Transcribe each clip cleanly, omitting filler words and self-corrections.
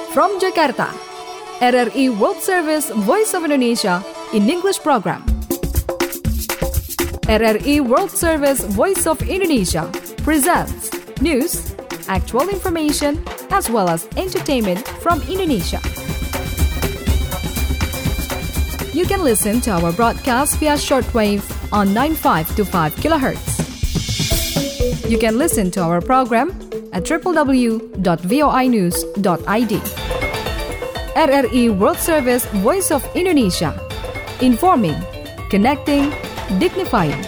From Jakarta, RRI World Service Voice of Indonesia in English program. RRI World Service Voice of Indonesia presents news, actual information, as well as entertainment from Indonesia. You can listen to our broadcast via shortwave on 9525 kHz. You can listen to our program at www.voinews.id. RRI World Service Voice of Indonesia. Informing, connecting, dignifying.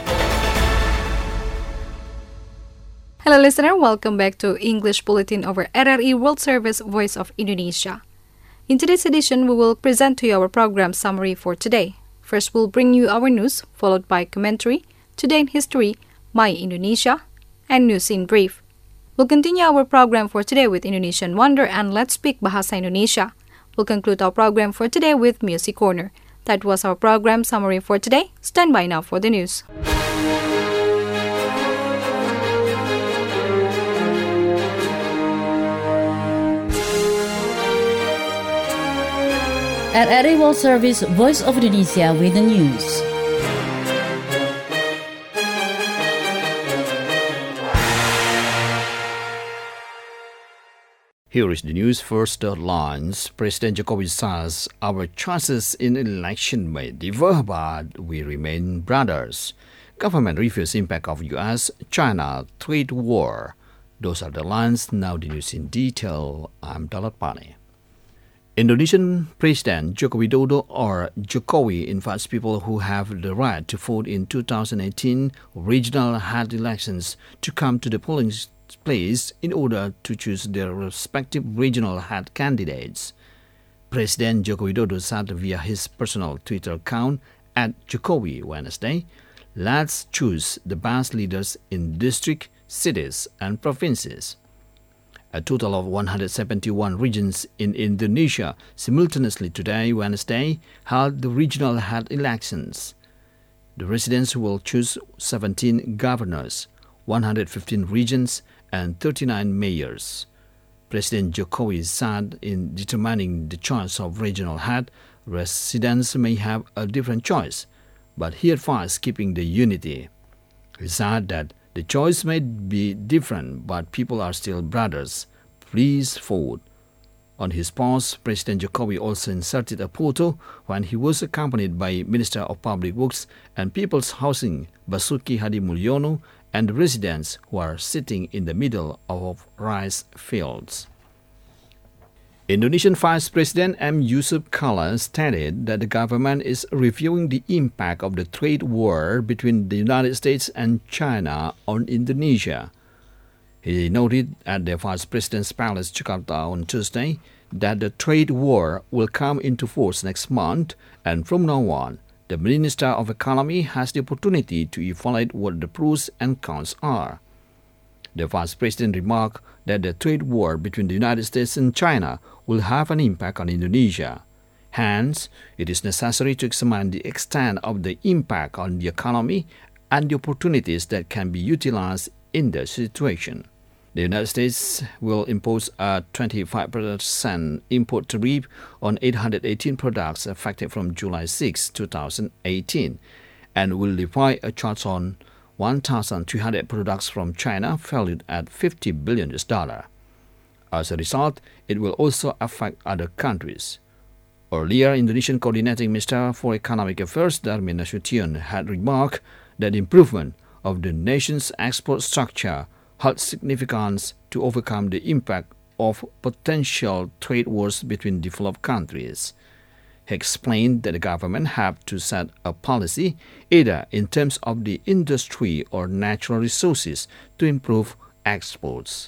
Hello listener, welcome back to English Bulletin over RRI World Service Voice of Indonesia. In today's edition, we will present to you our program summary for today. First, we'll bring you our news, followed by commentary, Today in History, My Indonesia, and News in Brief. We'll continue our program for today with Indonesian Wonder and Let's Speak Bahasa Indonesia. We'll conclude our program for today with Music Corner. That was our program summary for today. Stand by now for the news. RRI World Service Voice of Indonesia with the news. Here is the news first headlines. President Jokowi says our chances in election may differ, but we remain brothers. Government reviews impact of U.S.-China trade war. Those are the lines. Now the news in detail. I'm Dalat Pane. Indonesian President Joko Widodo or Jokowi invites people who have the right to vote in 2018 regional head elections to come to the polling place in order to choose their respective regional head candidates. President Joko Widodo said via his personal Twitter account at Jokowi Wednesday, "Let's choose the best leaders in district, cities, and provinces." A total of 171 regions in Indonesia simultaneously today, Wednesday, held the regional head elections. The residents will choose 17 governors, 115 regions, and 39 mayors. President Jokowi said in determining the choice of regional head, residents may have a different choice, but he advised keeping the unity. He said that the choice may be different, but people are still brothers. Please vote. On his post, President Jokowi also inserted a photo when he was accompanied by Minister of Public Works and People's Housing Basuki Hadi Mulyono and the residents who are sitting in the middle of rice fields. Indonesian Vice President M. Yusuf Kala stated that the government is reviewing the impact of the trade war between the United States and China on Indonesia. He noted at the Vice President's Palace, Jakarta, on Tuesday that the trade war will come into force next month, and from now on, the Minister of Economy has the opportunity to evaluate what the pros and cons are. The Vice President remarked that the trade war between the United States and China will have an impact on Indonesia. Hence, it is necessary to examine the extent of the impact on the economy and the opportunities that can be utilized in the situation. The United States will impose a 25% import tariff on 818 products effective from July 6, 2018, and will levy a charge on 1,300 products from China valued at $50 billion. As a result, it will also affect other countries. Earlier, Indonesian Coordinating Minister for Economic Affairs Darmin Nasution had remarked that improvement of the nation's export structure had significance to overcome the impact of potential trade wars between developed countries. He explained that the government had to set a policy either in terms of the industry or natural resources to improve exports.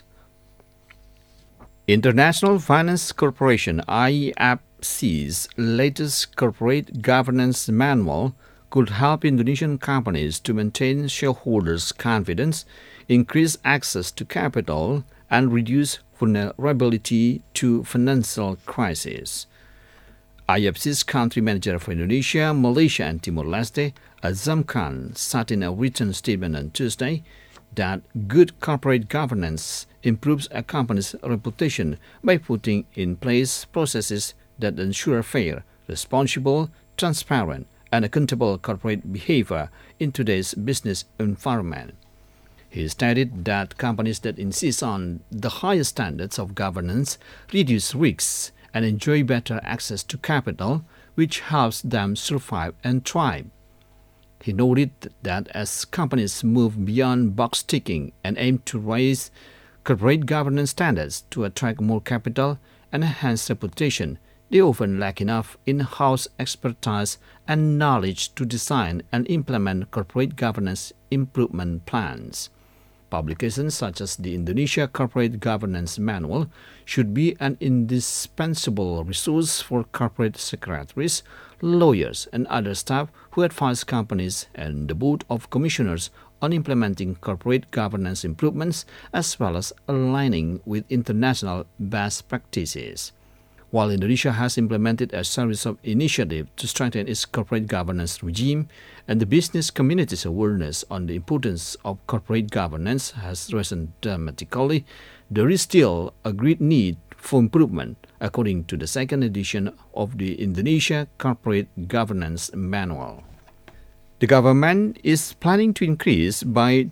International Finance Corporation IFC's latest corporate governance manual could help Indonesian companies to maintain shareholders' confidence, increase access to capital, and reduce vulnerability to financial crises. IFC's country manager for Indonesia, Malaysia, and Timor-Leste, Azam Khan, said in a written statement on Tuesday that good corporate governance improves a company's reputation by putting in place processes that ensure fair, responsible, transparent, and accountable corporate behavior in today's business environment. He stated that companies that insist on the highest standards of governance reduce risks and enjoy better access to capital, which helps them survive and thrive. He noted that as companies move beyond box ticking and aim to raise corporate governance standards to attract more capital and enhance reputation, they often lack enough in-house expertise and knowledge to design and implement corporate governance improvement plans. Publications such as the Indonesia Corporate Governance Manual should be an indispensable resource for corporate secretaries, lawyers, and other staff who advise companies and the Board of Commissioners on implementing corporate governance improvements as well as aligning with international best practices. While Indonesia has implemented a series of initiatives to strengthen its corporate governance regime, and the business community's awareness on the importance of corporate governance has risen dramatically, there is still a great need for improvement, according to the second edition of the Indonesia Corporate Governance Manual. The government is planning to increase by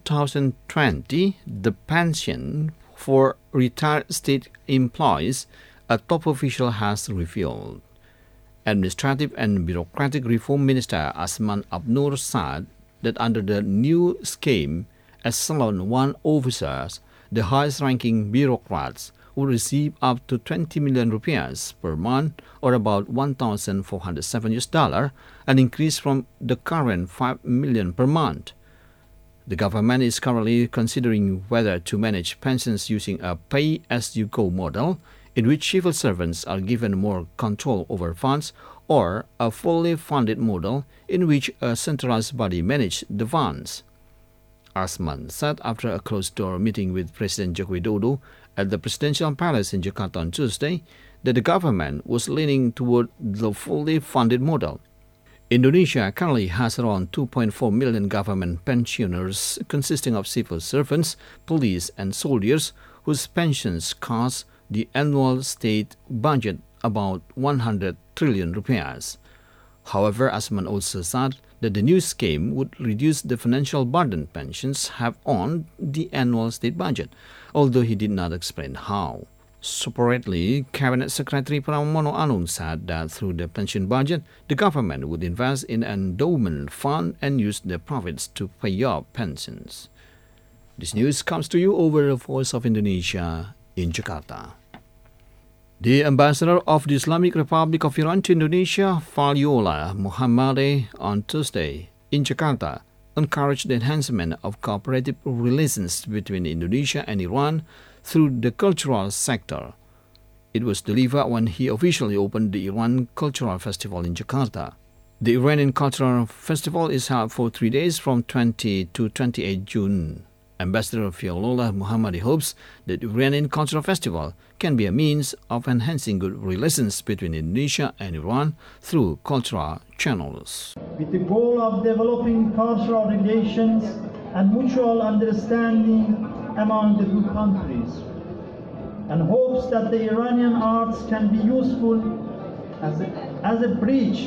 2020 the pension for retired state employees, a top official has revealed. Administrative and Bureaucratic Reform Minister Asman Abnur said that under the new scheme, Echelon 1 officers, the highest-ranking bureaucrats, will receive up to 20 million rupiahs per month, or about $1,407, an increase from the current 5 million per month. The government is currently considering whether to manage pensions using a pay-as-you-go model, in which civil servants are given more control over funds, or a fully funded model in which a centralized body manages the funds. Asman said after a closed-door meeting with President Joko Widodo at the Presidential Palace in Jakarta on Tuesday that the government was leaning toward the fully funded model. Indonesia currently has around 2.4 million government pensioners consisting of civil servants, police, and soldiers whose pensions cost the annual state budget about 100 trillion rupiahs. However, Asman also said that the new scheme would reduce the financial burden pensions have on the annual state budget, although he did not explain how. Separately, Cabinet Secretary Pramono Anung said that through the pension budget, the government would invest in an endowment fund and use the profits to pay off pensions. This news comes to you over the Voice of Indonesia in Jakarta. The ambassador of the Islamic Republic of Iran to Indonesia, Fadliola Mohammadi, on Tuesday in Jakarta, encouraged the enhancement of cooperative relations between Indonesia and Iran through the cultural sector. It was delivered when he officially opened the Iran Cultural Festival in Jakarta. The Iranian Cultural Festival is held for 3 days from 20 to 28 June. Ambassador Fadliola Mohammadi hopes that the Iranian Cultural Festival can be a means of enhancing good relations between Indonesia and Iran through cultural channels. With the goal of developing cultural relations and mutual understanding among the two countries, and hopes that the Iranian arts can be useful as a bridge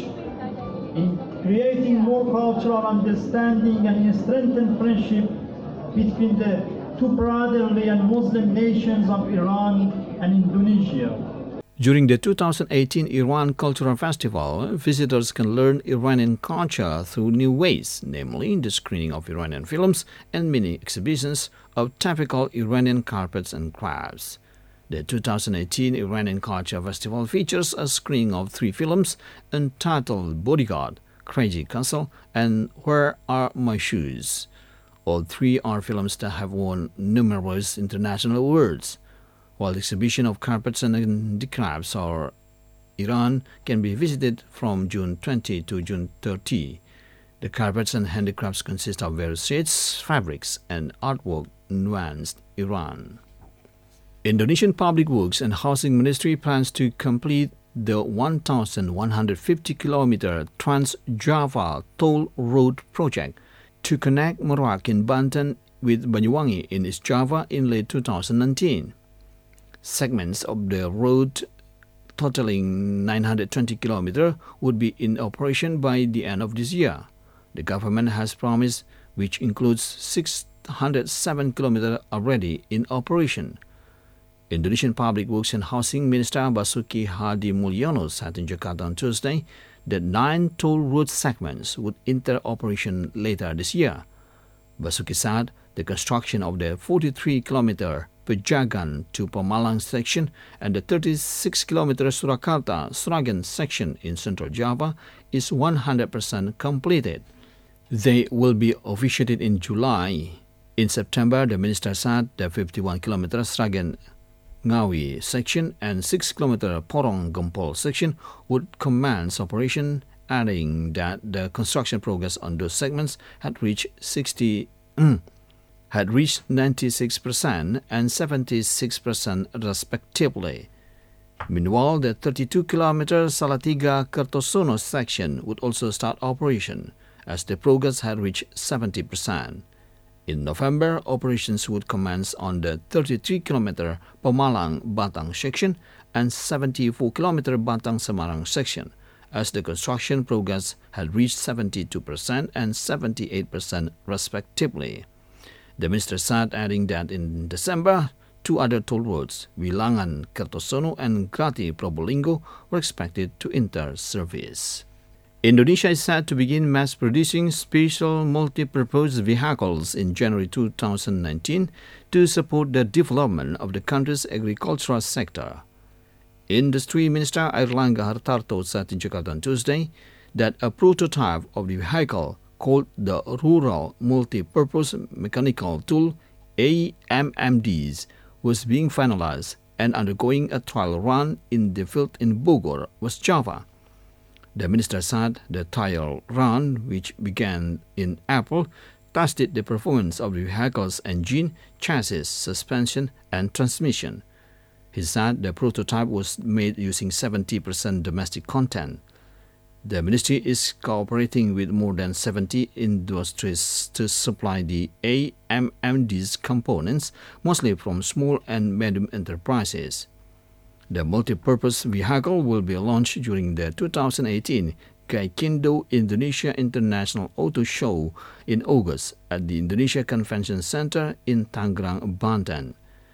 in creating more cultural understanding and in strengthened friendship between the two brotherly and Muslim nations of Iran and Indonesia. During the 2018 Iran Cultural Festival, visitors can learn Iranian culture through new ways, namely the screening of Iranian films and mini exhibitions of typical Iranian carpets and crafts. The 2018 Iranian Culture Festival features a screening of 3 films entitled Bodyguard, Crazy Castle, and Where Are My Shoes? All 3 are films that have won numerous international awards. While the exhibition of carpets and handicrafts or Iran can be visited from June 20 to June 30. The carpets and handicrafts consist of various shades, fabrics, and artwork nuanced Iran. Indonesian Public Works and Housing Ministry plans to complete the 1,150-kilometer Trans-Java Toll Road project to connect Merak in Banten with Banyuwangi in East Java in late 2019. Segments of the road totaling 920 kilometers would be in operation by the end of this year. The government has promised, which includes 607 kilometers already in operation. Indonesian Public Works and Housing Minister Basuki Hadi Mulyono said in Jakarta on Tuesday that 9 toll road segments would enter operation later this year. Basuki said the construction of the 43-kilometer Pejagan to Pemalang section and the 36-kilometer Surakarta-Sragen section in Central Java is 100% completed. They will be officiated in July. In September, the minister said the 51-kilometer Sragen-Ngawi section and 6-kilometer Porong-Gempol section would commence operation, adding that the construction progress on those segments had reached 96% and 76% respectively. Meanwhile, the 32-kilometer Salatiga-Kertosono section would also start operation, as the progress had reached 70%. In November, operations would commence on the 33-kilometer Pemalang-Batang section and 74-kilometer Batang-Semarang section, as the construction progress had reached 72% and 78% respectively. The minister said, adding that in December, 2 other toll roads, Wilangan-Kertosono and Grati-Probolinggo, were expected to enter service. Indonesia is set to begin mass-producing special multi-purpose vehicles in January 2019 to support the development of the country's agricultural sector. Industry Minister Airlangga Hartarto said in Jakarta on Tuesday that a prototype of the vehicle called the Rural Multi-Purpose Mechanical Tool AMMDs was being finalized and undergoing a trial run in the field in Bogor, West Java. The minister said the trial run, which began in April, tested the performance of the vehicle's engine, chassis, suspension, and transmission. He said the prototype was made using 70% domestic content. The ministry is cooperating with more than 70 industries to supply the AMMD's components, mostly from small and medium enterprises. The multi-purpose vehicle will be launched during the 2018 Gaikindo Indonesia International Auto Show in August at the Indonesia Convention Center in Tangerang, Banten.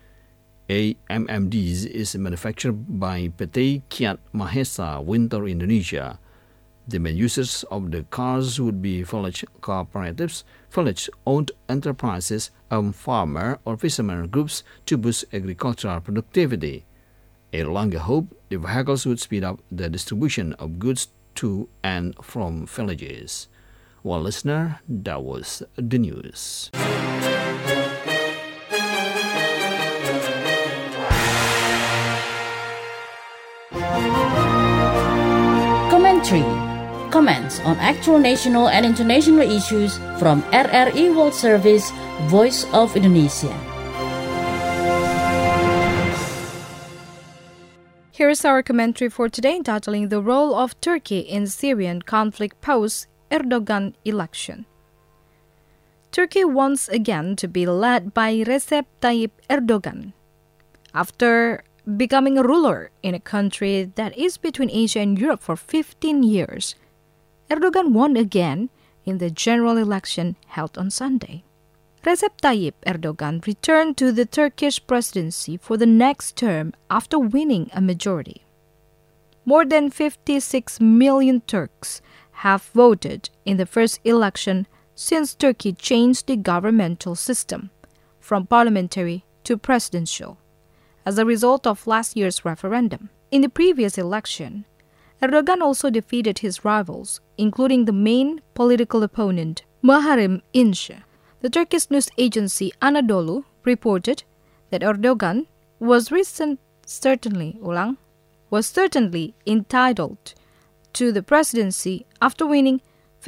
AMMDs is manufactured by PT Kiat Mahesa Winter Indonesia. The main users of the cars would be village cooperatives, village-owned enterprises, farmer or fisherman groups to boost agricultural productivity. Airlangga hoped the vehicles would speed up the distribution of goods to and from villages. Well, listener, that was the news. Commentary. Comments on actual national and international issues from RRI World Service, Voice of Indonesia. Here is our commentary for today, titling The Role of Turkey in Syrian Conflict Post-Erdogan Election. Turkey once again to be led by Recep Tayyip Erdogan. After becoming a ruler in a country that is between Asia and Europe for 15 years, Erdogan won again in the general election held on Sunday. Recep Tayyip Erdogan returned to the Turkish presidency for the next term after winning a majority. More than 56 million Turks have voted in the first election since Turkey changed the governmental system from parliamentary to presidential as a result of last year's referendum. In the previous election, Erdogan also defeated his rivals, including the main political opponent, Muharrem İnce. The Turkish news agency Anadolu reported that Erdogan was certainly entitled to the presidency after winning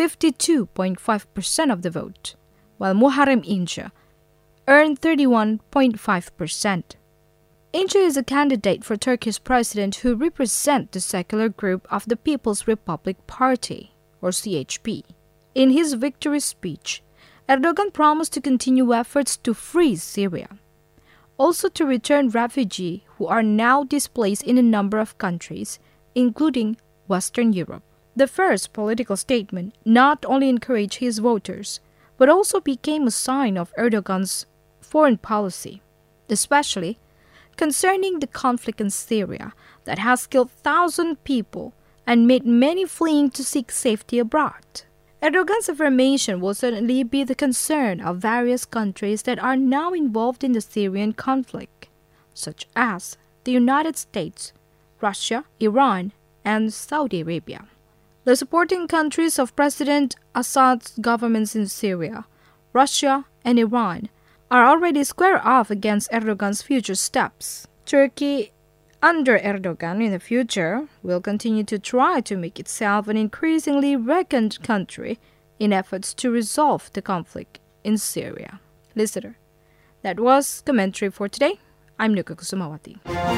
52.5% of the vote, while Muharrem İnce earned 31.5%. İnce is a candidate for Turkey's president who represents the secular group of the People's Republic Party, or CHP. In his victory speech, Erdogan promised to continue efforts to free Syria, also to return refugees who are now displaced in a number of countries, including Western Europe. The first political statement not only encouraged his voters, but also became a sign of Erdogan's foreign policy, especially concerning the conflict in Syria that has killed thousands of people and made many fleeing to seek safety abroad. Erdogan's affirmation will certainly be the concern of various countries that are now involved in the Syrian conflict, such as the United States, Russia, Iran, and Saudi Arabia. The supporting countries of President Assad's governments in Syria, Russia, and Iran are already square off against Erdogan's future steps. Turkey, under Erdogan in the future, will continue to try to make itself an increasingly reckoned country in efforts to resolve the conflict in Syria. Listener, that was commentary for today. I'm Nuka Kusumawati.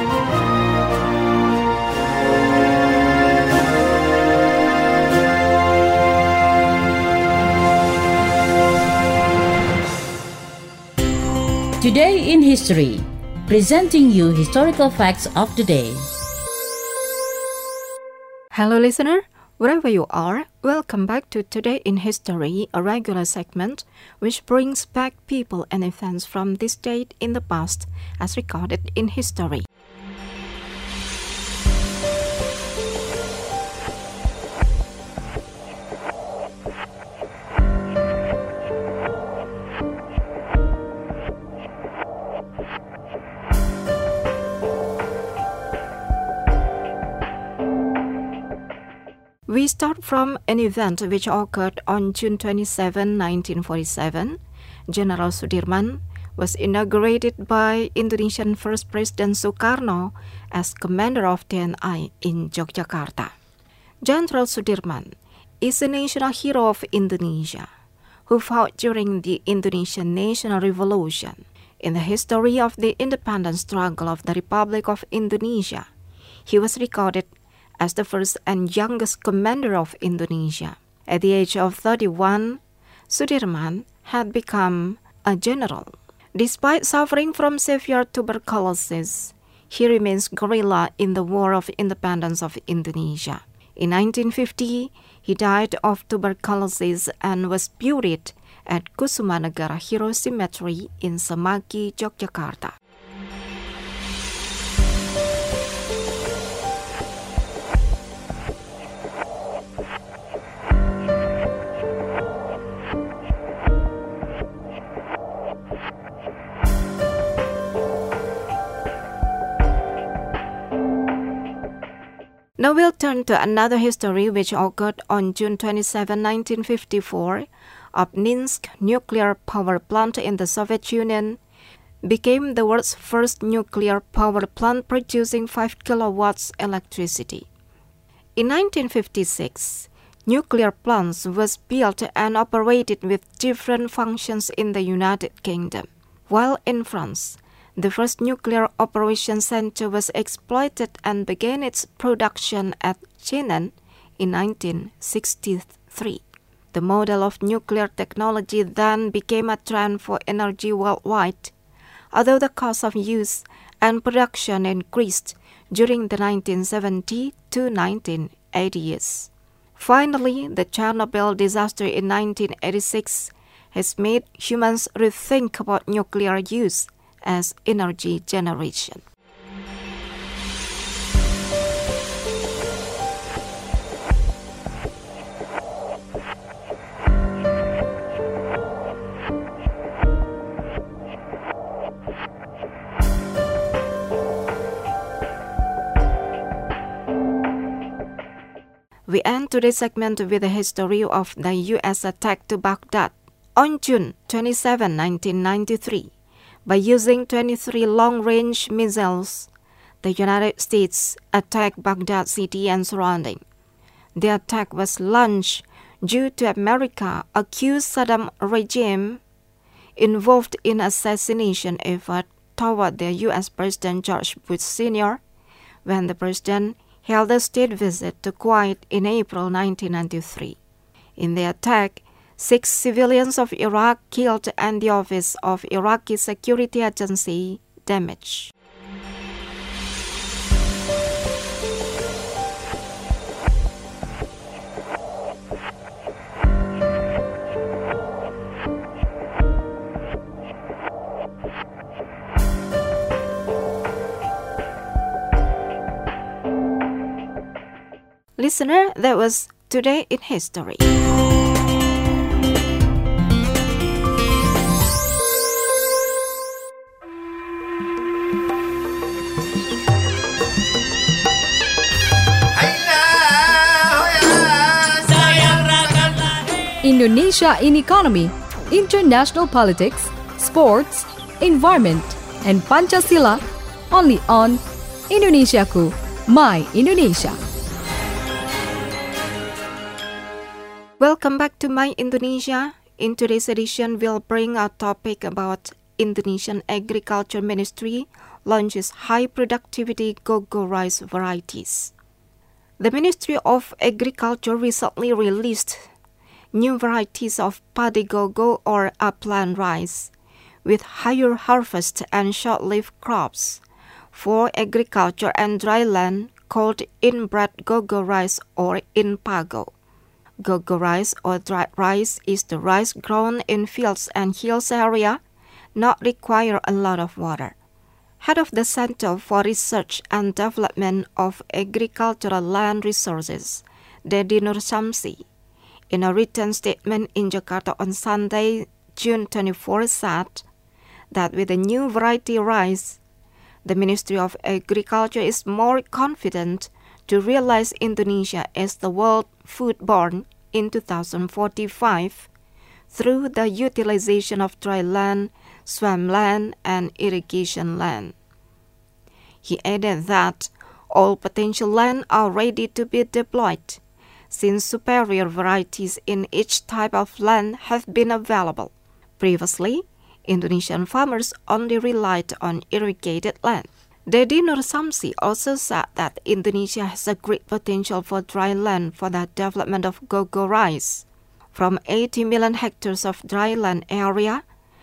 Today in History, presenting you historical facts of the day. Hello listener, wherever you are, welcome back to Today in History, a regular segment which brings back people and events from this date in the past as recorded in history. We start from an event which occurred on June 27, 1947. General Sudirman was inaugurated by Indonesian First President Sukarno as commander of TNI in Yogyakarta. General Sudirman is a national hero of Indonesia who fought during the Indonesian National Revolution. In the history of the independence struggle of the Republic of Indonesia, he was recorded as the first and youngest commander of Indonesia. At the age of 31, Sudirman had become a general. Despite suffering from severe tuberculosis, he remains guerrilla in the War of Independence of Indonesia. In 1950, he died of tuberculosis and was buried at Kusumanegara Hero Cemetery in Semanggi, Yogyakarta. Now we'll turn to another history which occurred on June 27, 1954. Obninsk nuclear power plant in the Soviet Union became the world's first nuclear power plant producing 5 kilowatts electricity. In 1956, nuclear plants was built and operated with different functions in the United Kingdom, while in France, the first nuclear operation center was exploited and began its production at Chenan in 1963. The model of nuclear technology then became a trend for energy worldwide, although the cost of use and production increased during the 1970 to 1980 years. Finally, the Chernobyl disaster in 1986 has made humans rethink about nuclear use as energy generation. We end today's segment with the history of the U.S. attack to Baghdad on June 27, 1993. By using 23 long-range missiles, the United States attacked Baghdad city and surrounding. The attack was launched due to America accused Saddam regime involved in assassination effort toward the U.S. President George Bush Sr. when the president held a state visit to Kuwait in April 1993. In the attack, 6 civilians of Iraq killed and the office of Iraqi security agency damaged. Listener, that was Today in History. Indonesia in economy, international politics, sports, environment, and Pancasila, only on Indonesiaku, My Indonesia. Welcome back to My Indonesia. In today's edition, we'll bring a topic about Indonesian Agriculture Ministry launches high productivity Gogo rice varieties. The Ministry of Agriculture recently released new varieties of padi gogo or upland rice with higher harvest and short-lived crops for agriculture and dry land called inbred gogo rice or inpago. Gogo rice or dried rice is the rice grown in fields and hills area, not require a lot of water. Head of the Center for Research and Development of Agricultural Land Resources, Dedi Nur Samsi, in a written statement in Jakarta on Sunday, June 24, said that with the new variety rice, the Ministry of Agriculture is more confident to realize Indonesia as the world foodborne in 2045 through the utilization of dry land, swampland, and irrigation land. He added that all potential land are ready to be deployed, since superior varieties in each type of land have been available. Previously, Indonesian farmers only relied on irrigated land. Dedi Nur Samsi also said that Indonesia has a great potential for dry land for the development of gogo rice. From 80 million hectares of dry land area,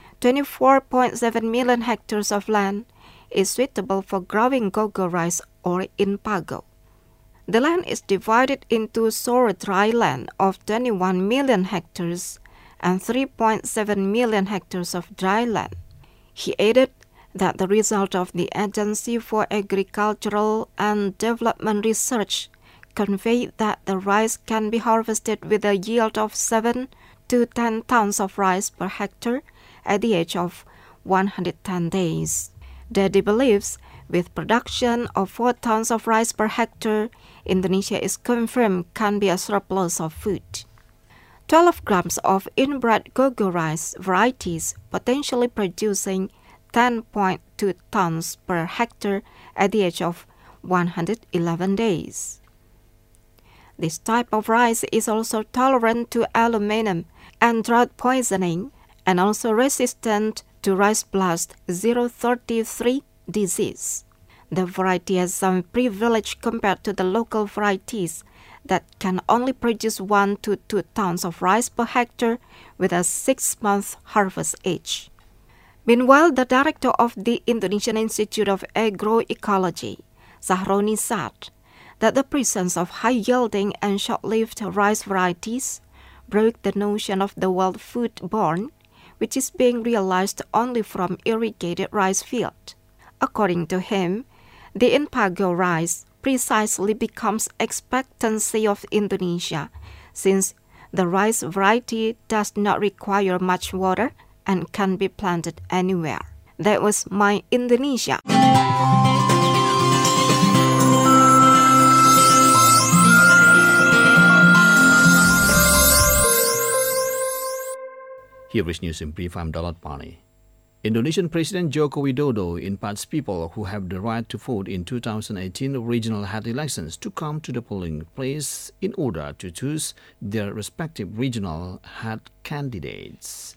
24.7 million hectares of land is suitable for growing gogo rice or inpago. The land is divided into sour dry land of 21 million hectares and 3.7 million hectares of dry land. He added that the result of the Agency for Agricultural and Development Research conveyed that the rice can be harvested with a yield of 7 to 10 tons of rice per hectare at the age of 110 days. Dedi believes with production of 4 tons of rice per hectare, Indonesia is confirmed can be a surplus of food. 12 grams of inbred gogo rice varieties potentially producing 10.2 tons per hectare at the age of 111 days. This type of rice is also tolerant to aluminum and drought poisoning and also resistant to rice blast 033 disease. The variety has some privilege compared to the local varieties that can only produce 1 to 2 tons of rice per hectare with a 6-month harvest age. Meanwhile, the director of the Indonesian Institute of Agroecology, Sahroni, said that the presence of high-yielding and short-lived rice varieties broke the notion of the world foodborne, which is being realized only from irrigated rice field. According to him, the inpago rice precisely becomes expectancy of Indonesia, since the rice variety does not require much water and can be planted anywhere. That was My Indonesia. Here is news in brief. I'm Dalat Pani. Indonesian President Joko Widodo invites people who have the right to vote in 2018 regional head elections to come to the polling place in order to choose their respective regional head candidates.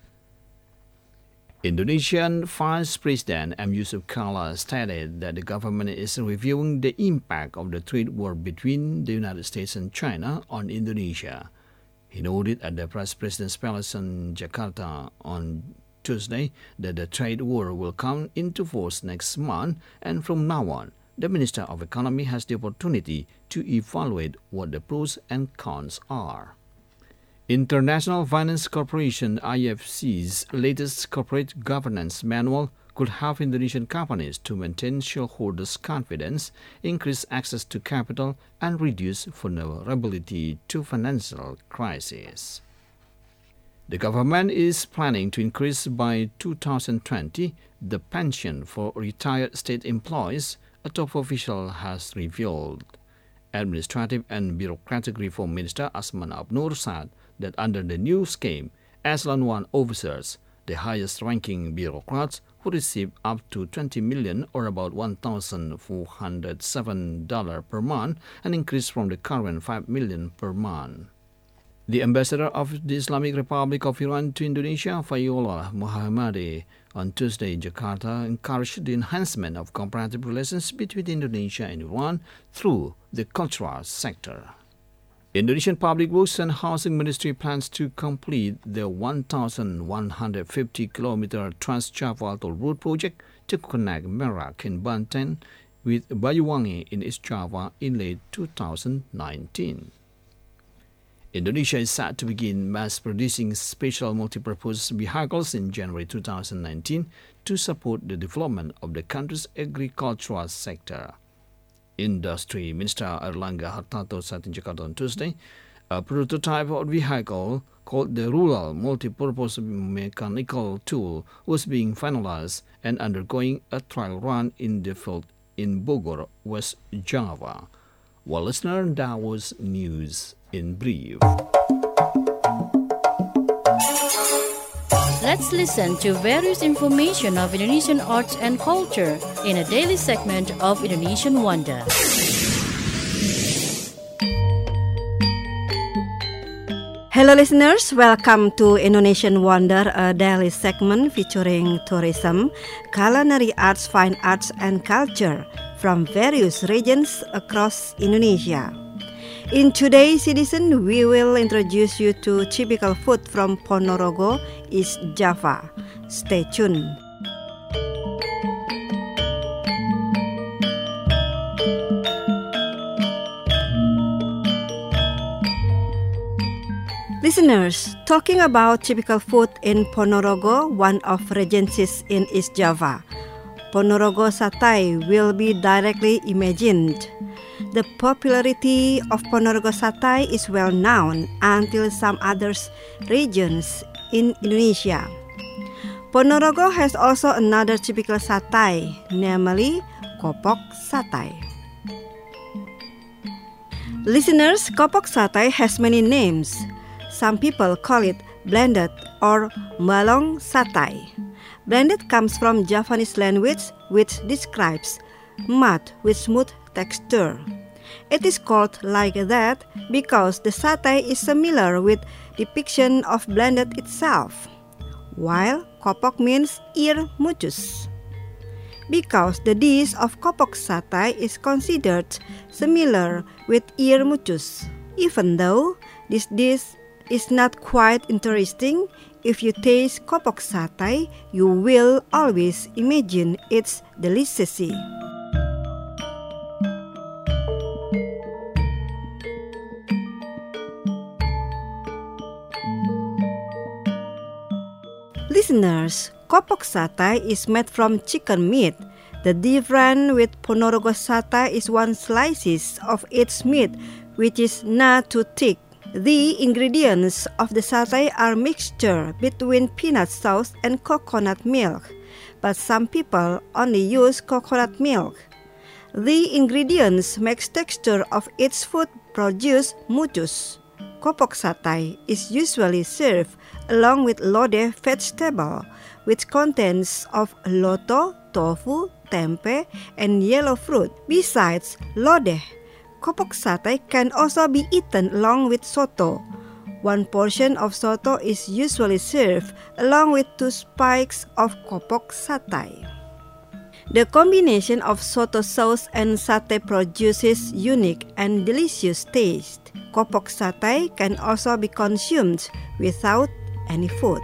Indonesian Vice President M. Yusuf Kala stated that the government is reviewing the impact of the trade war between the United States and China on Indonesia. He noted at the President's Palace in Jakarta on Tuesday that the trade war will come into force next month, and from now on, the Minister of Economy has the opportunity to evaluate what the pros and cons are. International Finance Corporation IFC's latest corporate governance manual could help Indonesian companies to maintain shareholders' confidence, increase access to capital, and reduce vulnerability to financial crises. The government is planning to increase by 2020 the pension for retired state employees, a top official has revealed. Administrative and Bureaucratic Reform Minister Asman Abnur said that under the new scheme, Eselon 1 officers, the highest-ranking bureaucrats, would receive up to 20 million or about $1,407 per month, an increase from the current 5 million per month. The ambassador of the Islamic Republic of Iran to Indonesia, Fayollah Mohammadi, on Tuesday in Jakarta, encouraged the enhancement of cooperative relations between Indonesia and Iran through the cultural sector. Indonesian Public Works and Housing Ministry plans to complete the 1,150-kilometer Trans-Java Toll Road project to connect Merak in Banten with Banyuwangi in East Java in late 2019. Indonesia is set to begin mass-producing special multipurpose vehicles in January 2019 to support the development of the country's agricultural sector. Industry Minister Airlangga Hartarto said in Jakarta on Tuesday, a prototype of vehicle called the Rural Multipurpose Mechanical Tool was being finalized and undergoing a trial run in the field in Bogor, West Java. Well, listener, that was news in brief. Let's listen to various information of Indonesian arts and culture in a daily segment of Indonesian Wonder. Hello listeners, welcome to Indonesian Wonder, a daily segment featuring tourism, culinary arts, fine arts and culture from various regions across Indonesia. In today's edition, we will introduce you to typical food from Ponorogo, East Java. Stay tuned. Listeners, talking about typical food in Ponorogo, one of regencies in East Java, Ponorogo satay will be directly imagined. The popularity of Ponorogo satay is well known until some other regions in Indonesia. Ponorogo has also another typical satay, namely kopok satay. Listeners, kopok satay has many names. Some people call it blended or balong satay. Blended comes from Javanese language, which describes mud with smooth texture. It is called like that because the satay is similar with depiction of blended itself, while kopok means ear mucus. Because the dish of kopok satay is considered similar with ear mucus, even though this dish is not quite interesting. If you taste kopok satay, you will always imagine its delicacy. Listeners, kopok satay is made from chicken meat. The difference with Ponorogo satay is one slices of its meat, which is not too thick. The ingredients of the satay are mixture between peanut sauce and coconut milk, but some people only use coconut milk. The ingredients makes texture of its food produce mucus. Kopok satay is usually served along with lodeh vegetable, which contains of loto, tofu, tempe, and yellow fruit. Besides lodeh, kopok satay can also be eaten along with soto. One portion of soto is usually served along with 2 spikes of kopok satay. The combination of soto sauce and satay produces unique and delicious taste. Kopok satay can also be consumed without any food.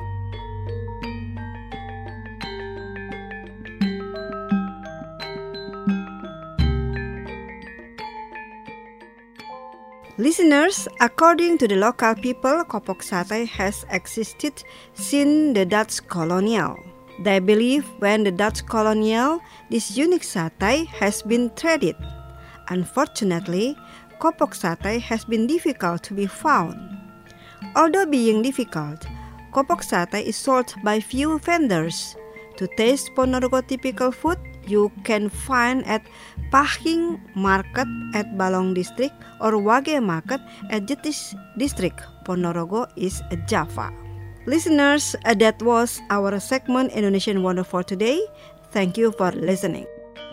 Listeners, according to the local people, kopok satay has existed since the Dutch colonial. They believe when the Dutch colonial, this unique satay has been traded. Unfortunately, kopok satay has been difficult to be found. Although being difficult, kopok satay is sold by few vendors. To taste Ponorogo typical food, you can find at Pahing Market at Balong District or Wage Market at Jetis District, Ponorogo, East Java. Listeners, that was our segment Indonesian Wonder for today. Thank you for listening.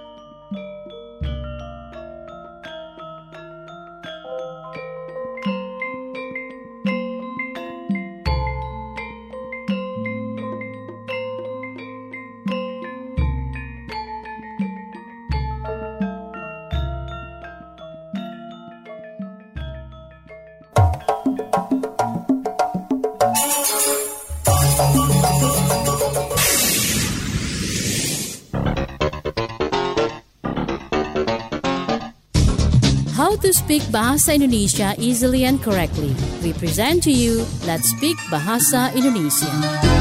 How to speak Bahasa Indonesia easily and correctly. We present to you Let's Speak Bahasa Indonesia.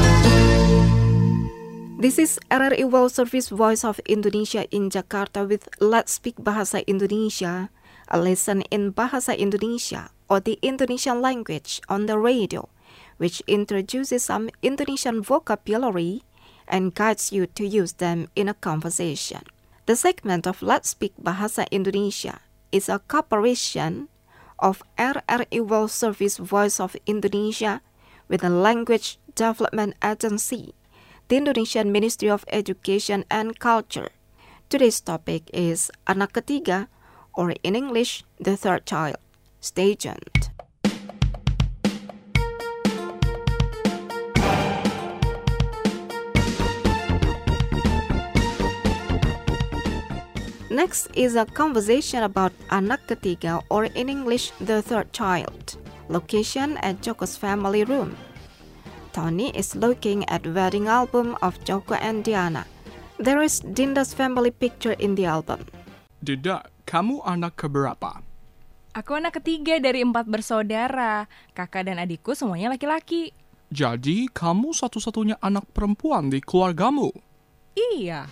This is RRI World Service Voice of Indonesia in Jakarta with Let's Speak Bahasa Indonesia, a lesson in Bahasa Indonesia or the Indonesian language on the radio, which introduces some Indonesian vocabulary and guides you to use them in a conversation. The segment of Let's Speak Bahasa Indonesia is a cooperation of RRI World Service Voice of Indonesia with the Language Development Agency, the Indonesian Ministry of Education and Culture. Today's topic is anak ketiga, or in English, the third child. Stay tuned. Next is a conversation about anak ketiga, or in English, the third child. Location at Joko's family room. Tony is looking at wedding album of Joko and Diana. There is Dinda's family picture in the album. Dinda, kamu anak keberapa? Aku anak ketiga dari 4 bersaudara. Kakak dan adikku semuanya laki-laki. Jadi, kamu satu-satunya anak perempuan di keluargamu? Iya.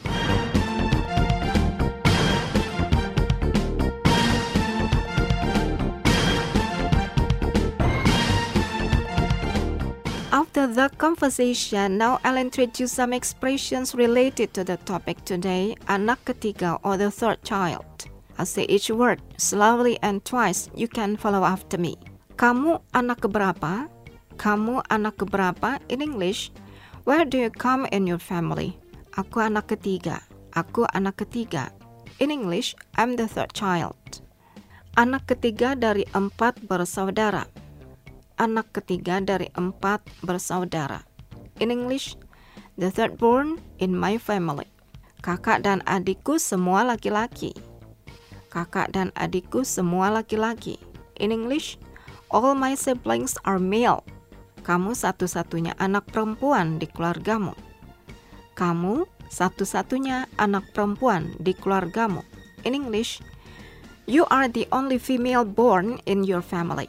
After the conversation, now I'll introduce some expressions related to the topic today, anak ketiga or the third child. I'll say each word slowly and twice. You can follow after me. Kamu anak keberapa? Kamu anak keberapa? In English, where do you come in your family? Aku anak ketiga. Aku anak ketiga. In English, I'm the third child. Anak ketiga dari 4 bersaudara. Anak ketiga dari 4 bersaudara. In English, the third born in my family. Kakak dan adikku semua laki-laki. Kakak dan adikku semua laki-laki. In English, all my siblings are male. Kamu satu-satunya anak perempuan di keluargamu. Kamu satu-satunya anak perempuan di keluargamu. In English, you are the only female born in your family.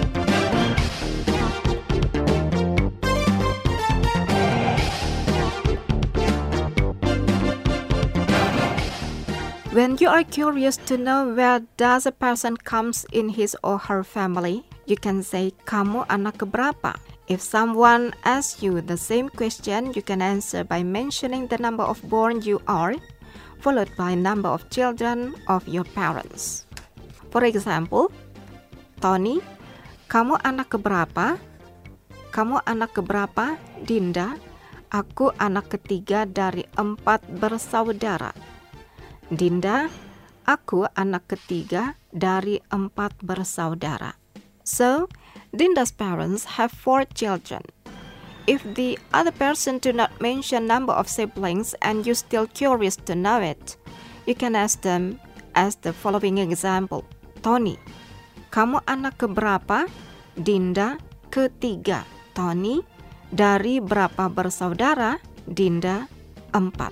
When you are curious to know where does a person comes in his or her family, you can say, kamu anak keberapa? If someone asks you the same question, you can answer by mentioning the number of born you are, followed by number of children of your parents. For example, Tony, kamu anak keberapa? Kamu anak keberapa? Dinda, aku anak ketiga dari 4 bersaudara. Dinda, aku anak ketiga dari 4 bersaudara. So, Dinda's parents have 4 children. If the other person do not mention number of siblings and you're still curious to know it, you can ask them as the following example. Tony, Kamu anak keberapa? Dinda, ketiga. Tony, dari berapa bersaudara? Dinda, 4.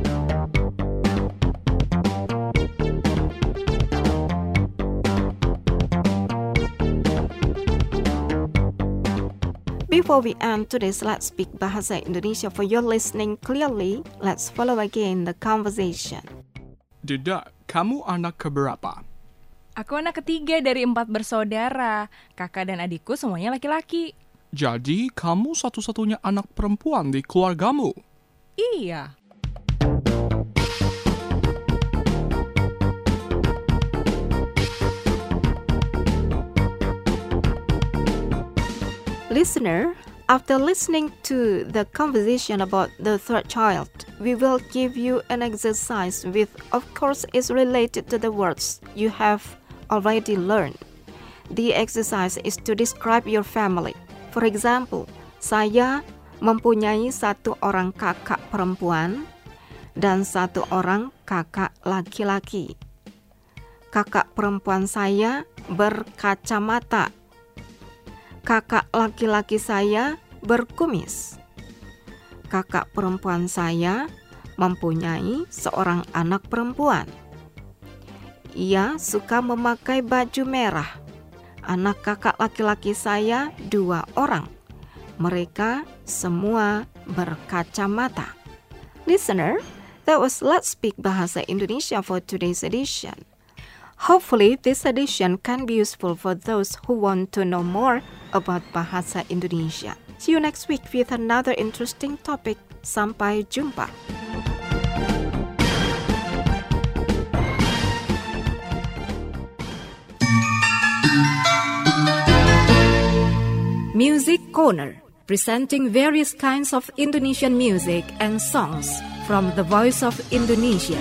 Before we end today's Let's Speak Bahasa Indonesia for your listening clearly, let's follow again the conversation. Dinda, kamu anak keberapa? Aku anak ketiga dari 4 bersaudara. Kakak dan adikku semuanya laki-laki. Jadi, kamu satu-satunya anak perempuan di keluargamu? Iya. Listener, after listening to the conversation about the third child, we will give you an exercise which, of course, is related to the words you have already learned. The exercise is to describe your family. For example, saya mempunyai 1 orang kakak perempuan dan 1 orang kakak laki-laki. Kakak perempuan saya berkacamata. Kakak laki-laki saya berkumis. Kakak perempuan saya mempunyai seorang anak perempuan. Ia suka memakai baju merah. Anak kakak laki-laki saya 2 orang. Mereka semua berkacamata. Listener, that was Let's Speak Bahasa Indonesia for today's edition. Hopefully, this edition can be useful for those who want to know more about Bahasa Indonesia. See you next week with another interesting topic. Sampai jumpa. Music Corner, presenting various kinds of Indonesian music and songs from the Voice of Indonesia.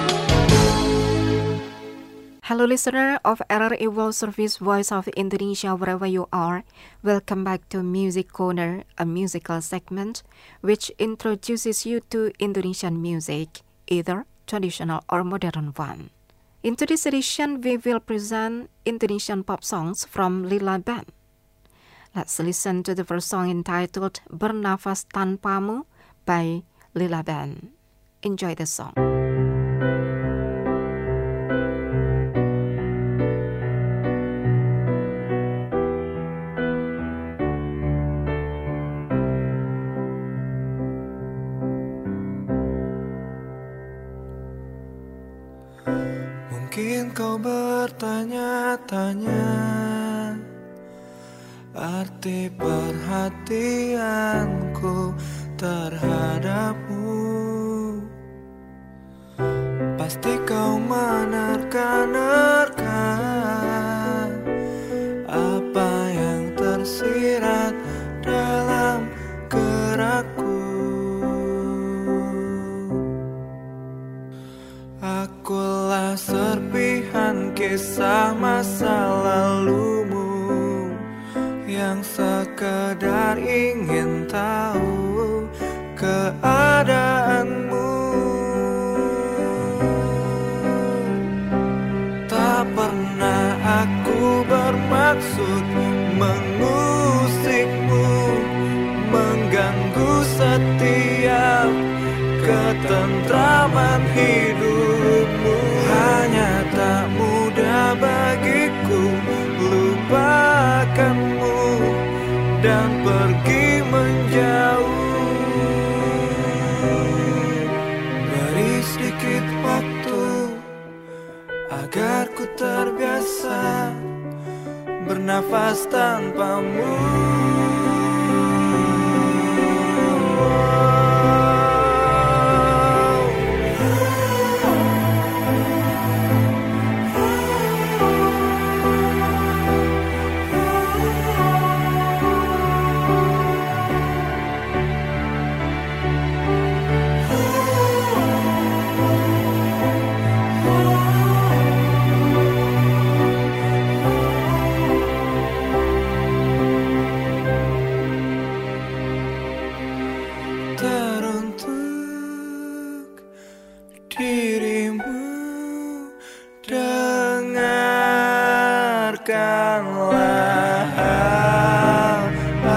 Hello listener of RRI World Service Voice of Indonesia wherever you are. Welcome back to Music Corner, a musical segment which introduces you to Indonesian music, either traditional or modern one. In today's edition, we will present Indonesian pop songs from Lila Band. Let's listen to the first song entitled Bernafas Tanpamu by Lila Band. Enjoy the song. Mungkin kau bertanya-tanya arti perhatianku terhadapmu. Pasti kau menerka-nerka apa yang tersirat dalam gerakku. Akulah serpihan kisah masa lalumu yang sekedar ingin tahu keadaanmu. Tak pernah aku bermaksud mengusikmu, mengganggu setiap ketentraman hidupmu. Hanya tak mudah bagiku lupakanmu dan pergi menjauh. Beri sedikit waktu agar ku terbiasa bernafas tanpamu. biarkanlah.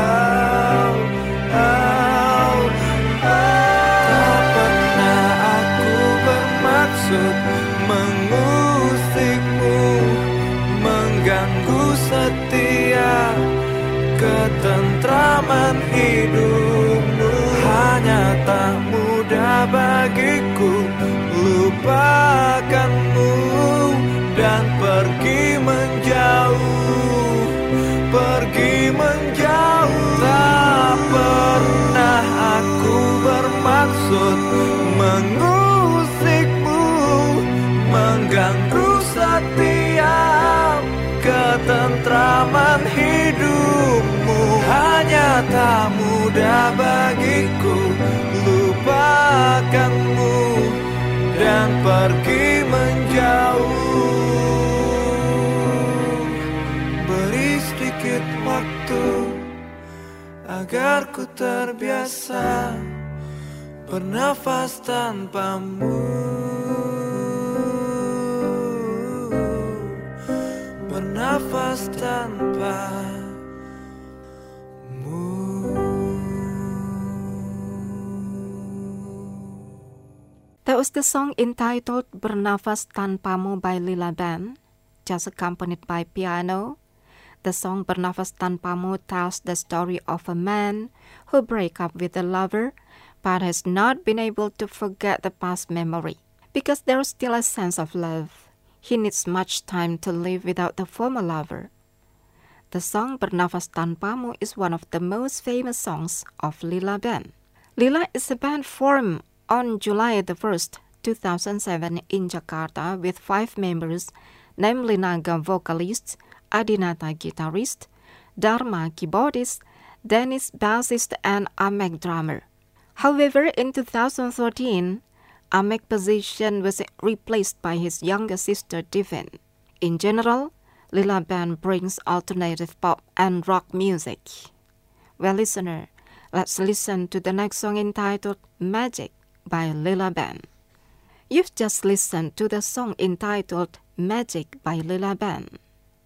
Tak pernah aku bermaksud mengusikmu, mengganggu setiap ketentraman hidupmu. Hanya tak mudah bagiku lupakanmu dan pergi menjauh, pergi menjauh. Tak pernah aku bermaksud mengusikmu, mengganggu setiap ketentraman hidupmu. Hanya tak mudah bagiku lupakanmu dan pergi menjauh. Beri sedikit waktu agar ku terbiasa bernafas tanpamu, bernafas tanpamu. That was the song entitled Bernafas Tanpamu by Lila Band, just accompanied by piano. The song Bernafas Tanpamu tells the story of a man who breaks up with a lover but has not been able to forget the past memory. Because there is still a sense of love, he needs much time to live without the former lover. The song Bernafas Tanpamu is one of the most famous songs of Lila Band. Lila is a band formed on July the 1st, 2007 in Jakarta with 5 members, namely Naga vocalist, Adinata guitarist, Dharma keyboardist, Dennis bassist, and Amek drummer. However, in 2013, Amek's position was replaced by his younger sister Divin. In general, Lila Band brings alternative pop and rock music. Well, listener, let's listen to the next song entitled Magic by Lila Band. You've just listened to the song entitled Magic by Lila Band.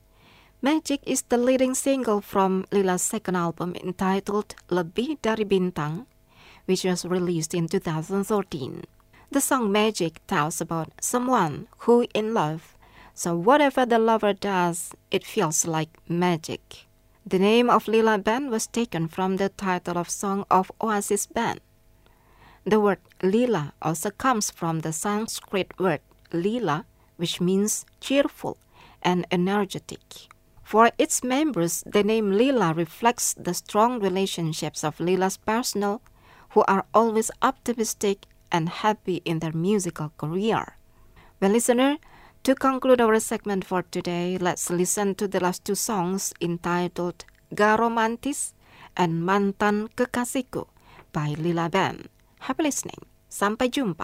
Magic is the leading single from Lila's second album entitled Lebih Dari Bintang, which was released in 2013. The song Magic tells about someone who in love, so whatever the lover does, it feels like magic. The name of Lila Band was taken from the title of song of Oasis Band. The word Lila also comes from the Sanskrit word Lila, which means cheerful and energetic. For its members, the name Lila reflects the strong relationships of Lila's personnel, who are always optimistic and happy in their musical career. Well, listener, to conclude our segment for today, let's listen to the last 2 songs entitled Ga Romantis and Mantan Kekasihku by Lila Band. Happy listening. Sampai jumpa.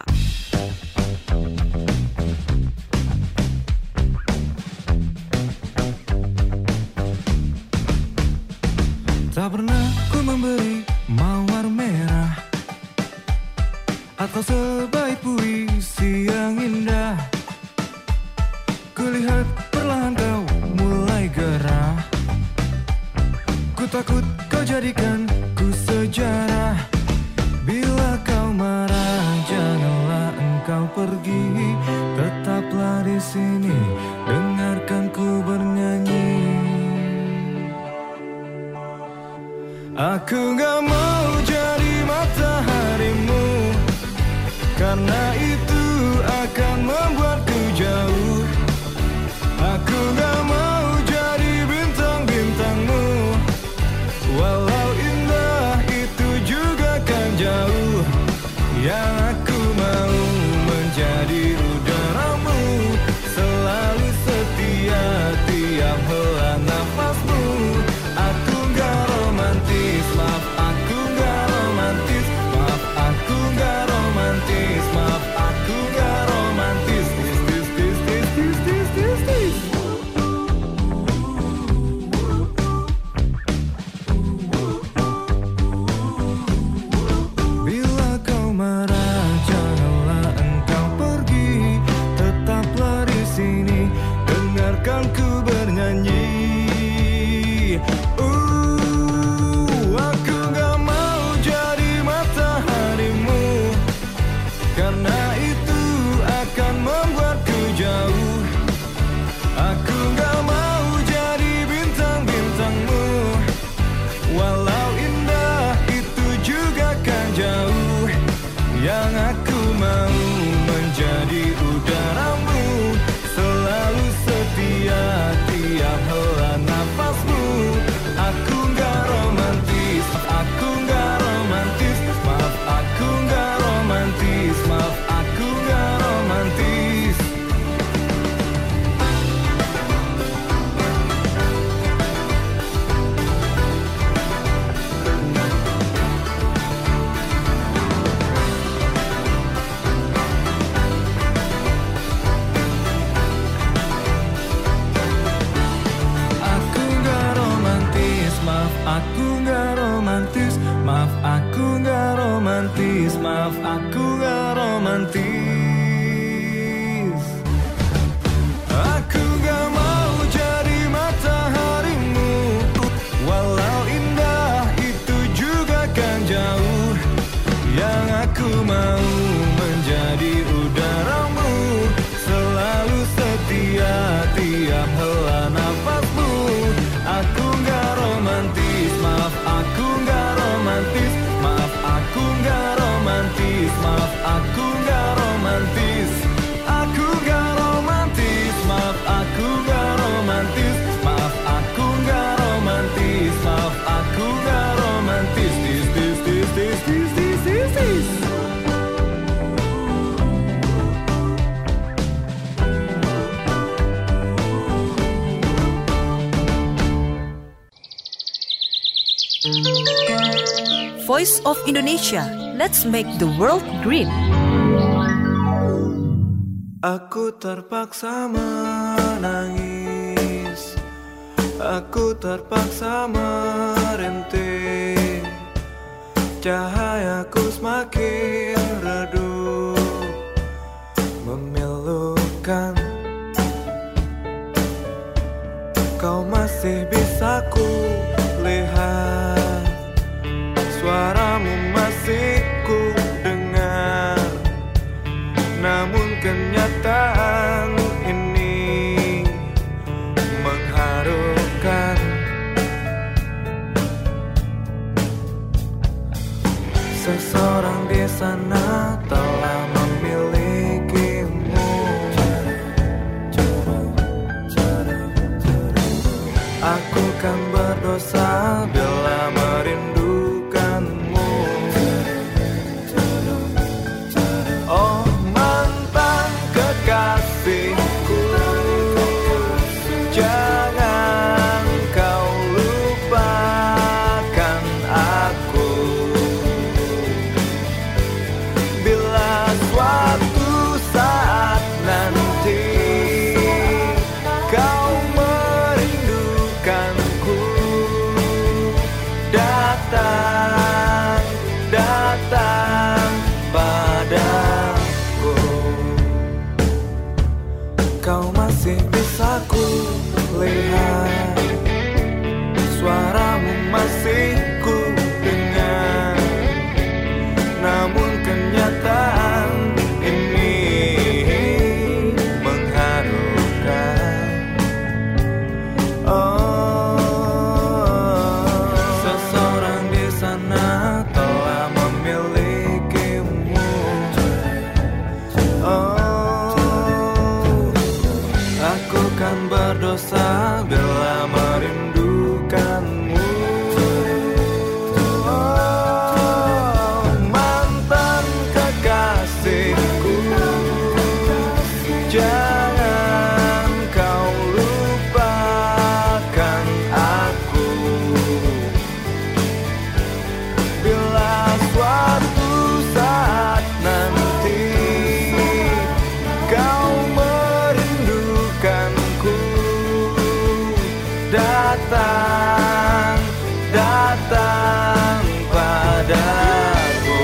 Tak pernah ku memberi mawar merah atau sebaik puisi yang indah. Kulihat perlahan kau mulai gerah. Ku takut kau jadikan ku sejarah. Bila kau marah, janganlah engkau pergi. Tetaplah di sini, dengarkan ku bernyanyi. Aku gak mau jadi mataharimu, karena itu akan membuatku jauh. Aku gak mau jadi bintang-bintangmu, walau indah itu juga kan jauh. Yang aku mau menjadi udaramu, selalu setia tiap hela nafasmu. Aku gak romantis, maaf aku gak romantis, maaf aku gak romantis, maaf aku gak romantis. Bila kau marah, janganlah engkau pergi. Tetaplah di sini, dengarkan ku bernyanyi. Aku gak mau jadi mataharimu, karena itu akan membuatku jauh. Aku gak mau jadi bintang-bintangmu, walau indah itu juga kan jauh. Yang aku mau menjadi udaramu, selalu setia tiap hela nafasmu. Aku gak romantis, aku gak romantis, maaf aku gak romantis, maaf aku gak romantis. Aku gak romantis, maaf aku gak romantis, maaf aku gak romantis. Aku gak mau jadi mataharimu, walau indah itu juga kan jauh. Yang aku mau menjadi udaramu, selalu setia tiap hela nafasmu. Aku gak romantis, maaf aku gak romantis, maaf aku gak romantis, maaf aku gak romantis. Aku gak romantis, maaf aku gak romantis, maaf aku gak romantis, maaf aku gak romantis. This. Voice of Indonesia. Let's make the world green. Aku terpaksa menangis, aku terpaksa merintih. Cahayaku semakin redup, memilukan. Kau masih bisa ku lihat, suaramu masih ku dengar. Namun kenyataan ini mengharukan. Seseorang di sana telah memilikimu. Aku kan berdosa bila merindukanmu. Oh mantan kekasihku, jangan kau lupakan aku. Bila suatu saat nanti kau merindukanku, datang, datang padaku. Kau masih bisa ku lihat, suaramu masih ku dengar. Namun kenyataan ini mengharukan. Oh, seseorang di sana telah memilikimu. Oh, aku kan berdosa bila merindukanmu. Oh, mantan kekasihku, jangan kau lupakan aku. Bila suatu saat nanti kau merindukanku, datang, datang padaku.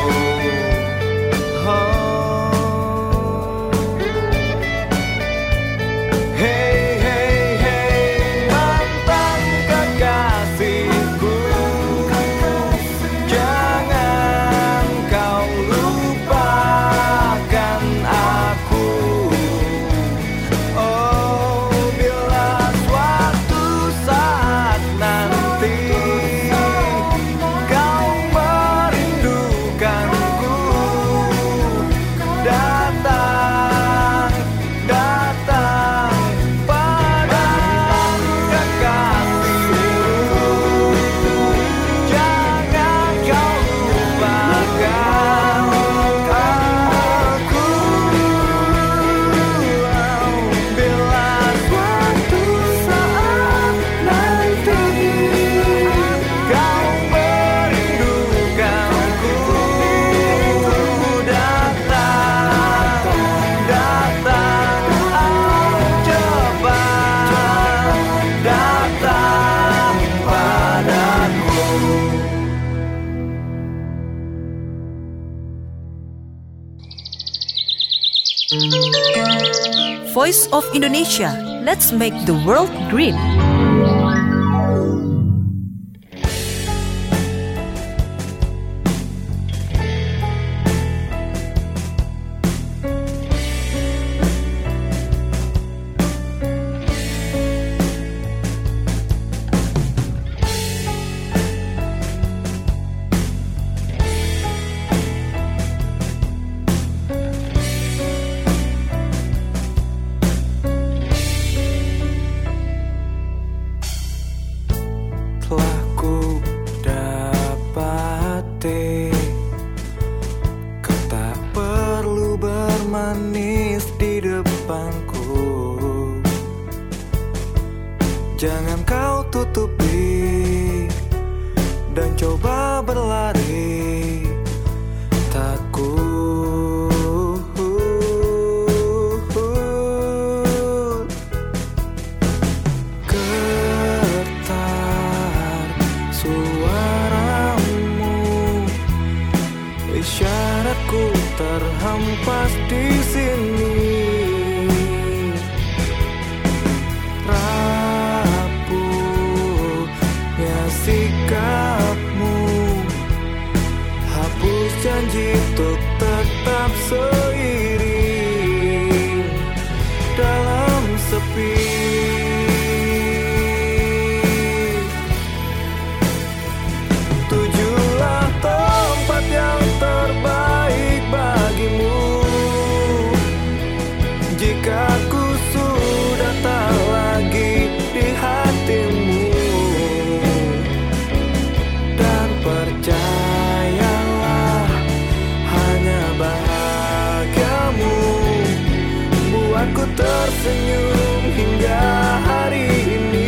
Oh. Hey, hey, hey, mantan kekasih. Voice of Indonesia. Let's make the world green. Jangan kau tutupi dan coba berlari, takut. Getar suaramu, isyaratku terhempas di sini. Sikapmu hapus janji untuk tetap seiring dalam sepi. Tujulah tempat yang terbaik bagimu. Jika ku sudah tak lagi di hatimu, percayalah hanya bahagiamu buatku tersenyum hingga hari ini.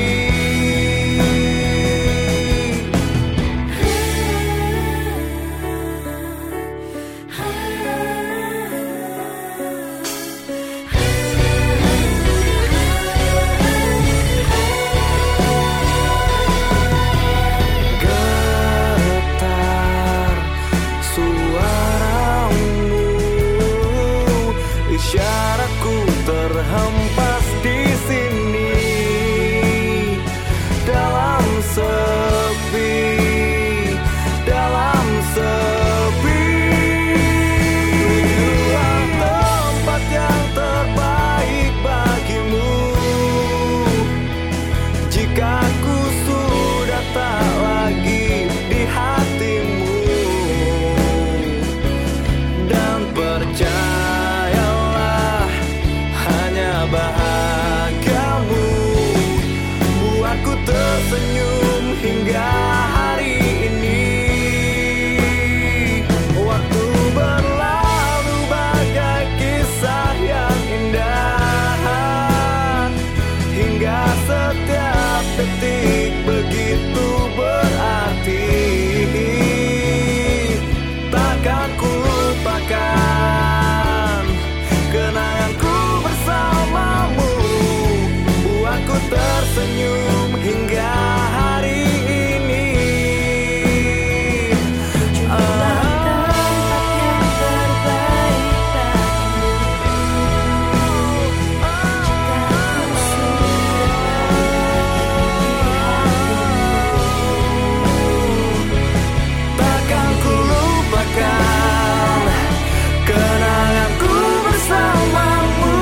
Isyaratku terhempas di sini dalam sepi, dalam sepi. Tujulah tempat yang terbaik bagimu. Jika ku sudah tak lagi di hatimu, dan percaya bahagiamu buatku tersenyum hingga hari ini. Waktu berlalu bagai kisah yang indah, hingga setiap detik begitu berarti. Takkan ku lupakan kenanganku bersamamu, buatku tersenyum hingga hari ini. Takkan ku lupakan kenanganku bersamamu.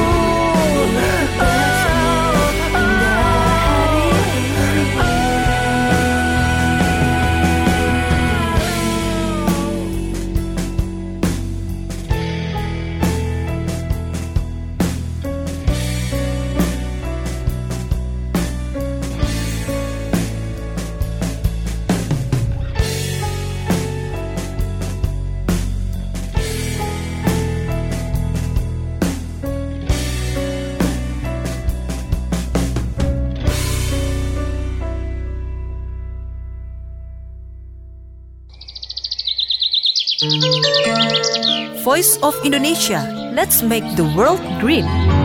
Voice of Indonesia. Let's make the world green.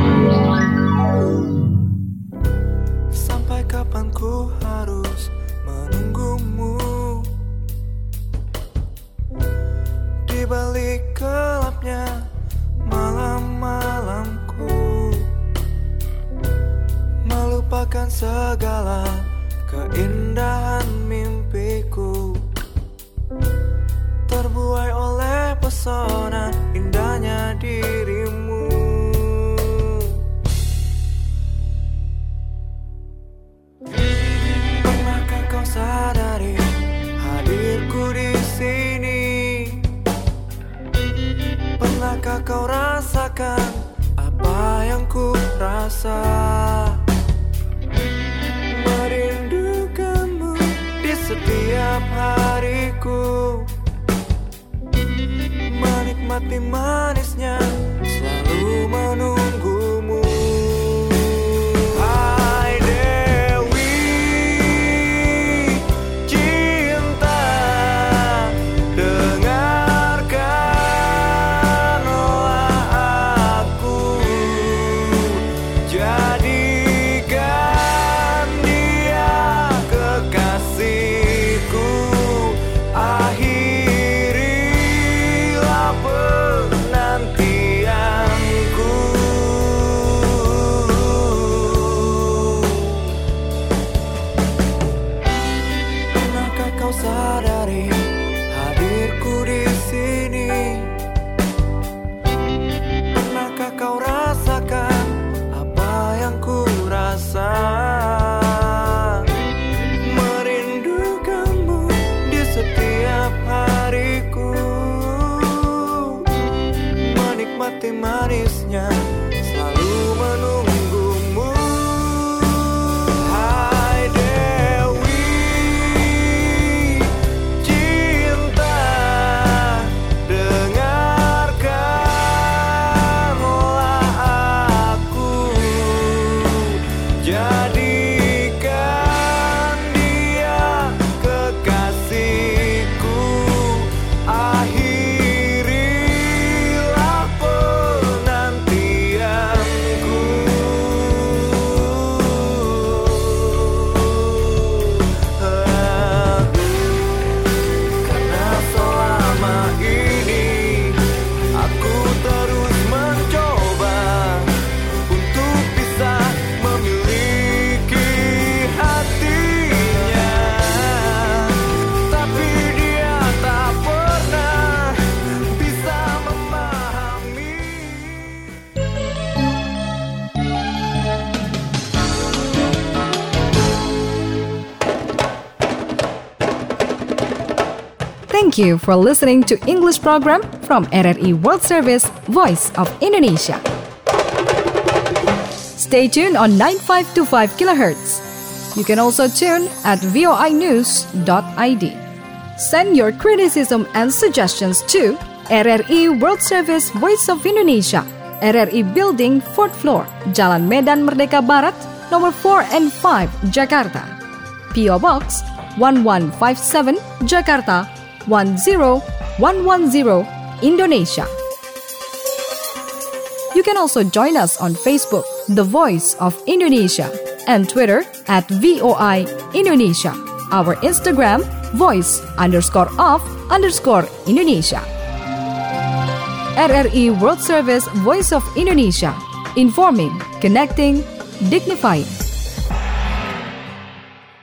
Sampai kapan ku harus menunggumu di balik gelapnya malam-malamku. segala keindahan mimpiku, terbuai oleh pesona indahnya dirimu. Pernahkah kau sadari hadirku di sini? Pernahkah kau rasakan apa yang ku rasa? Merindukanmu di setiap hariku, menikmati manisnya, selalu menunggumu. Hai Dewi cinta, dengarkanlah aku, jadikan dia kekasihku, akhirilah penantianku. Pernahkah kau sadari hadirku di sini? Pernahkah kau rasakan apa yang ku rasa? Merindukanmu di setiap hariku, menikmati manisnya, selalu menunggumu. Hai Dewi cinta, dengarkanlah aku, jadikan dia kekasihku, akhirilah penantianku. Karena selama ini aku terus mencoba untuk bisa memiliki hatinya, tapi dia tak pernah bisa memahami. Thank you for listening to English program from RRI World Service, Voice of Indonesia. Stay tuned on 9525 kHz. You can also tune at voinews.id. Send your criticism and suggestions to RRI World Service, Voice of Indonesia, RRI Building, 4th floor, Jalan Medan Merdeka Barat, nomor 4 and 5, Jakarta. PO Box 1157, Jakarta 10110, Indonesia. You can also join us on Facebook, The Voice of Indonesia, and Twitter at VOI Indonesia. Our Instagram, voice_of_Indonesia. RRI World Service, Voice of Indonesia. Informing, connecting, dignifying.